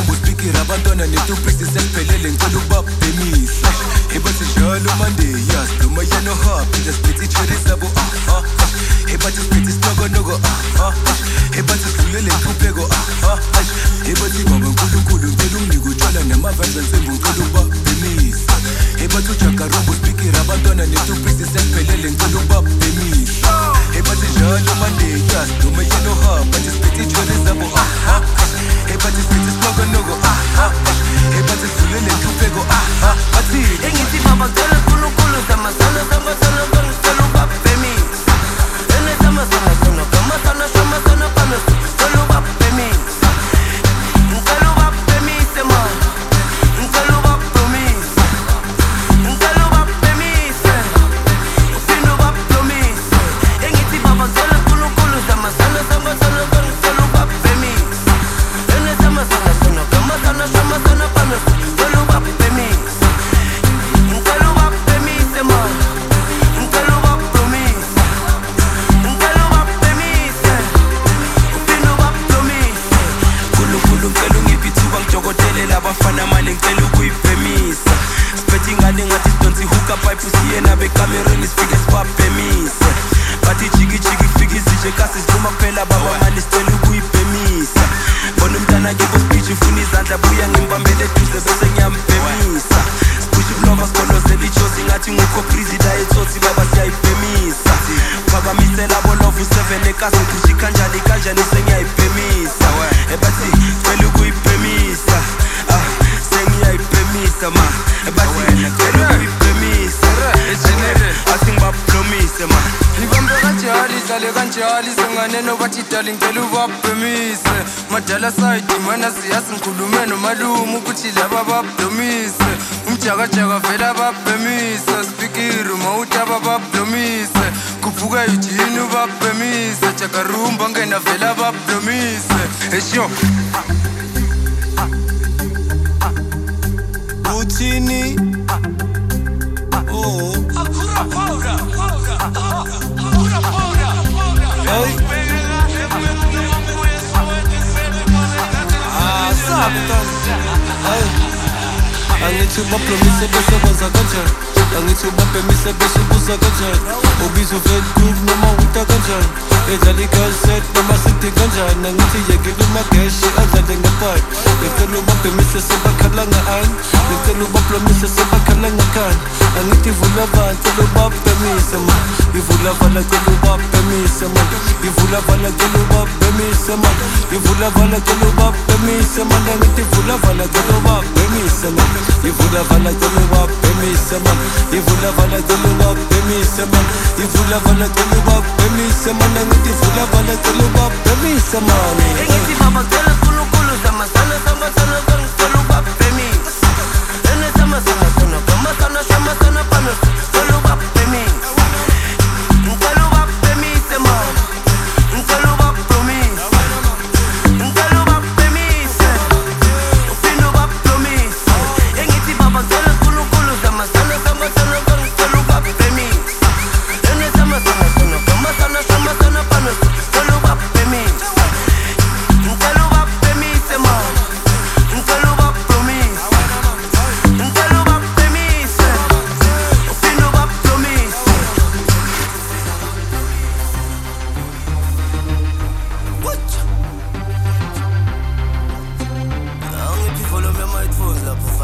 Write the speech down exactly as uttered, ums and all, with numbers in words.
uspikira abantwana netupisi sekuphelele ngicela ukubabhemisa ebathi njalo Monday yes noma yena happy just cherry sabo ah ah ebathi sithi sinokonoko ah ah ebathi sidlulele inhlupheko ah ah ebathi baba uNkulunkulu ngicela unginike utshwala namavanza nsembu ngicela ukubabhemisa ebathi ujakarombo uspikira abantwana netupisi sekuphelele ngicela ukubabhemisa ebathi njalo Monday yes noma yena happy just cherry sabo ah ah ebathi sithi sinokonoko ah ah ebathi sidlulele inhlupheko ah ah athi engithi baba ngicela uNkulunkulu zamazana zamazana ngicela ukubabhemisa ene zamazana zona zamazana zamazana phambi ngicela ukubabhemisa ngicela ukubabhemisa man ngicela ukubabhemisa ngicela ukubabhemisa uphinde ukubabhemisa engithi baba ngicela uNkulunkulu zamazana zamazana ngicela ukubabhemisa ene zamazana zona zamazana zamazana phambi ngicela ukubabhemisa ngicela ukubabhemisa man ngicela ukubabhemisa ngicela ukubabhemisa uphinde ukubabhemisa Nkulunkulu ngicela ungiphe ithuba ngijokotele labafana mali ngicela ukuyibhemisa siphethe ingane ngathi sidonsa ihook up pipe siyena bekamereni sifike sibabhemise bathi jiki jiki fika izitshe kasi sidluma kuphela baba mali sicela ukuyibhemisa bona umntana kibo speech ufuna izandla buya ngimbambele eduze bese ngiyambhemisa sipush ukulova sikolozela ijosi ngathi ngukho breezy la ethotsi baba siyayibhemisa phakamisela bolovu seven ekasi ngithi kanjani kanjani sengiyayibhemisa ebathi cela ukuyibhemisa ah sengiyayibhemisa ma ebathi cela ukuyibhemisa ejenere asingibabhlomise ma Ibambe kanjali dlale kanjali sengane nobathi dali ngicela ubabhlomise madala side mana siyazi ngikhulume nomalume ukuthi laba babhlomise umjakajaka vela babhlomise speaker mawuta babhlomise kuphuka yijini ubabhlomise jakarumba ngena vela babhlomise esho uthini oh akura powder powder akura powder hey ah sabtan hey angithi ubabhlomise bese kwenza kanjani angithi ubabhemise bese ubuza kanjani ubiza uvela groove noma uta kanjani edlala i-girlset noma sithi kanjani angithi yekela umageshi adlale ngepipe ngicela ubabhemise sebakhala nga-ani ngicela ubabhlomise sebakhala ngakhani angithi ivula vala cela ubabhemise ma ivula vala cela ubabhemise ma ivula vala cela ubabhemise ma ivula vala cela ubabhemise ma angithi ivula vala cela ubabhemise ma ivula vala cela ubabhemise ma ivula vala cela ubabhemise ma ivula vala cela ubabhemise ma angithi ivula vala cela ubabhemise ma engithi baba ngicela uNkulunkulu zamazana zamazana ngicela ukubabhemisa ene zamazana zona zamazana zamazana phambi ngicela ukubabhemisa ngicela ukubabhemisa man ngicela ukubabhemisa ngicela ukubabhemisa uphinde ukubabhemisa engithi baba ngicela uNkulunkulu zamazana zamazana ngicela ukubabhemisa ene zamazana zona zamazana zamazana phambi ngicela ukubabhemisa ngicela ukubabhemisa man ngicela ukubabhemisa ngicela ukubabhemisa uphinde ukubabhemisa what awungiphi follow me my headphones lapho